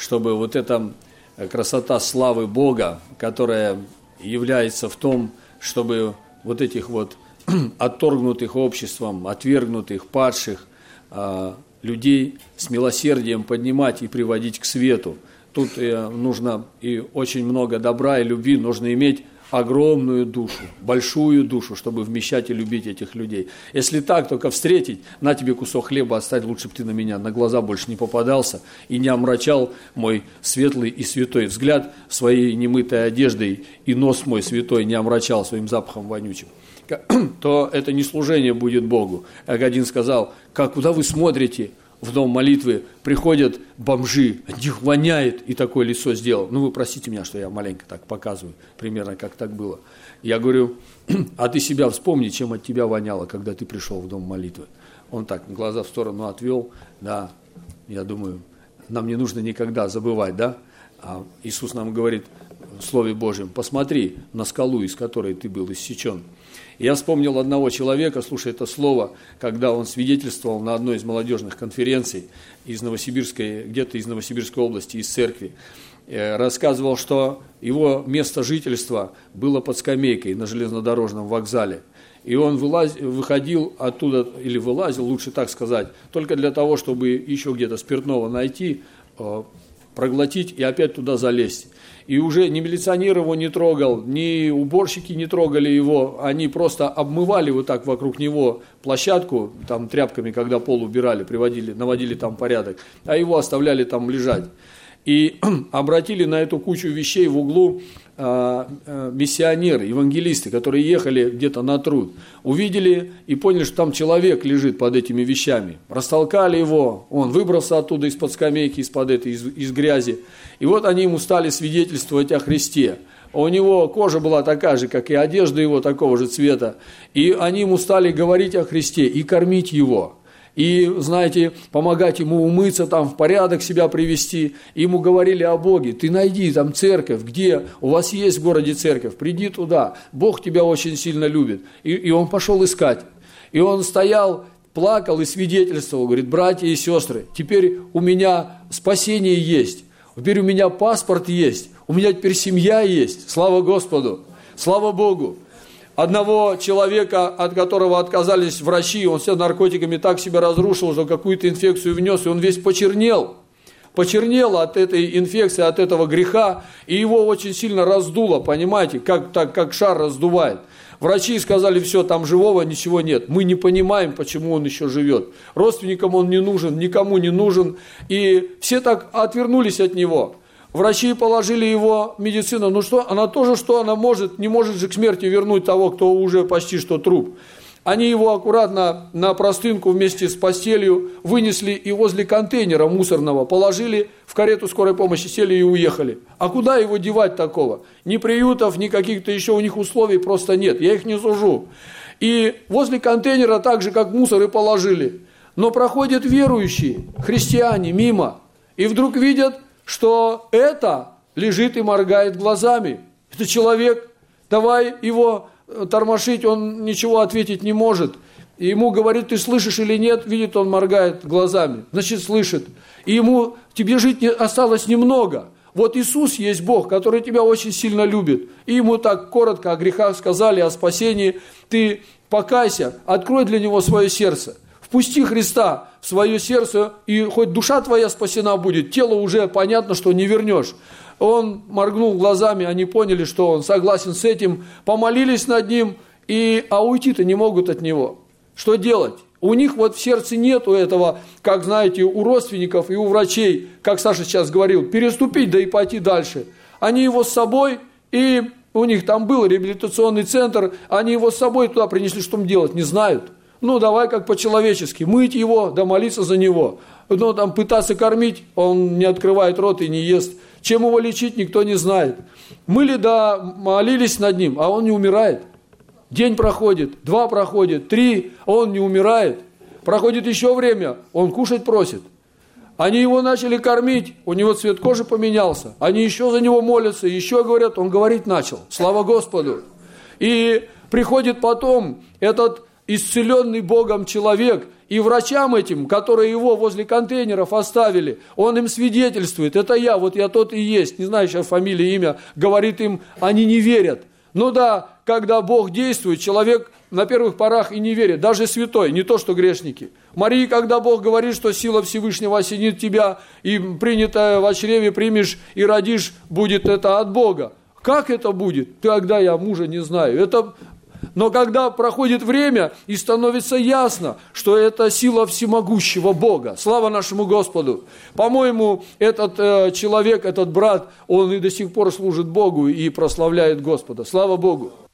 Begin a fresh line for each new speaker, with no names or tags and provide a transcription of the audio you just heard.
чтобы вот эта красота славы Бога, которая является в том, чтобы вот этих вот отторгнутых обществом, отвергнутых, падших людей с милосердием поднимать и приводить к свету. Тут нужно и очень много добра и любви, нужно иметь огромную душу, большую душу, чтобы вмещать и любить этих людей. Если так, только встретить, на тебе кусок хлеба оставь, лучше бы ты на меня на глаза больше не попадался и не омрачал мой светлый и святой взгляд своей немытой одеждой, и нос мой святой не омрачал своим запахом вонючим, то это не служение будет Богу. Как один сказал: куда вы смотрите? В дом молитвы приходят бомжи, от них воняет, и такое лицо сделал. Вы простите меня, что я маленько так показываю, примерно как так было. Я говорю: а ты себя вспомни, чем от тебя воняло, когда ты пришел в дом молитвы. Он так глаза в сторону отвел, да, я думаю, нам не нужно никогда забывать, да? А Иисус нам говорит в Слове Божьем: посмотри на скалу, из которой ты был иссечен. Я вспомнил одного человека, слушай это слово, когда он свидетельствовал на одной из молодежных конференций из Новосибирской, где-то из Новосибирской области, из церкви. Рассказывал, что его место жительства было под скамейкой на железнодорожном вокзале. И он выходил оттуда, или вылазил, лучше так сказать, только для того, чтобы еще где-то спиртного найти, проглотить и опять туда залезть. И уже ни милиционер его не трогал, ни уборщики не трогали его, они просто обмывали вот так вокруг него площадку, там тряпками, когда пол убирали, наводили там порядок, а его оставляли там лежать. И обратили на эту кучу вещей в углу миссионеры, евангелисты, которые ехали где-то на труд. Увидели и поняли, что там человек лежит под этими вещами. Растолкали его, он выбрался оттуда из-под скамейки, из грязи. И вот они ему стали свидетельствовать о Христе. У него кожа была такая же, как и одежда его такого же цвета. И они ему стали говорить о Христе и кормить его. И, знаете, помогать ему умыться, там в порядок себя привести. И ему говорили о Боге: ты найди там церковь, где у вас есть в городе церковь, приди туда, Бог тебя очень сильно любит. И он пошел искать. И он стоял, плакал и свидетельствовал, говорит: братья и сестры, теперь у меня спасение есть, теперь у меня паспорт есть, у меня теперь семья есть, слава Господу, слава Богу. Одного человека, от которого отказались врачи, он себя наркотиками так себя разрушил, что какую-то инфекцию внес, и он весь почернел. Почернел от этой инфекции, от этого греха, и его очень сильно раздуло, понимаете, как шар раздувает. Врачи сказали: все, там живого ничего нет. Мы не понимаем, почему он еще живет. Родственникам он не нужен, никому не нужен. И все так отвернулись от него. Врачи положили его, медицина, она тоже что она может, не может же к смерти вернуть того, кто уже почти что труп. Они его аккуратно на простынку вместе с постелью вынесли и возле контейнера мусорного положили в карету скорой помощи, сели и уехали. А куда его девать такого? Ни приютов, ни каких-то еще у них условий просто нет, я их не сужу. И возле контейнера так же, как мусор, и положили. Но проходят верующие, христиане, мимо, и вдруг видят, что это лежит и моргает глазами. Это человек, давай его тормошить, он ничего ответить не может. И ему говорит: ты слышишь или нет? Видит, он моргает глазами, значит слышит. И ему: тебе жить осталось немного. Вот Иисус есть Бог, который тебя очень сильно любит. И ему так коротко о грехах сказали, о спасении. Ты покайся, открой для него свое сердце. Впусти Христа в свое сердце, и хоть душа твоя спасена будет, тело уже понятно, что не вернешь. Он моргнул глазами, они поняли, что он согласен с этим, помолились над ним, а уйти-то не могут от него. Что делать? У них вот в сердце нету этого, как знаете, у родственников и у врачей, как Саша сейчас говорил, переступить, да и пойти дальше. Они его с собой, и у них там был реабилитационный центр, они его с собой туда принесли, что им делать, не знают. Давай как по-человечески, мыть его, да молиться за него. Там пытаться кормить, он не открывает рот и не ест. Чем его лечить, никто не знает. Мыли, да молились над ним, а он не умирает. День проходит, 2 проходит, 3, а он не умирает. Проходит еще время, он кушать просит. Они его начали кормить, у него цвет кожи поменялся. Они еще за него молятся, еще говорят, он говорить начал. Слава Господу. И приходит потом этот исцеленный Богом человек И врачам этим, которые его возле контейнеров оставили, он им свидетельствует: это я, вот я тот и есть, не знаю сейчас фамилия, имя, говорит им, они не верят. Ну да, когда Бог действует, человек на первых порах и не верит, даже святой, не то что грешники. Марии, когда Бог говорит, что сила Всевышнего осенит тебя, и принятое во чреве примешь и родишь, будет это от Бога. Как это будет? Когда я мужа не знаю. Но когда проходит время и становится ясно, что это сила всемогущего Бога. Слава нашему Господу. По-моему, этот человек, этот брат, он и до сих пор служит Богу и прославляет Господа. Слава Богу.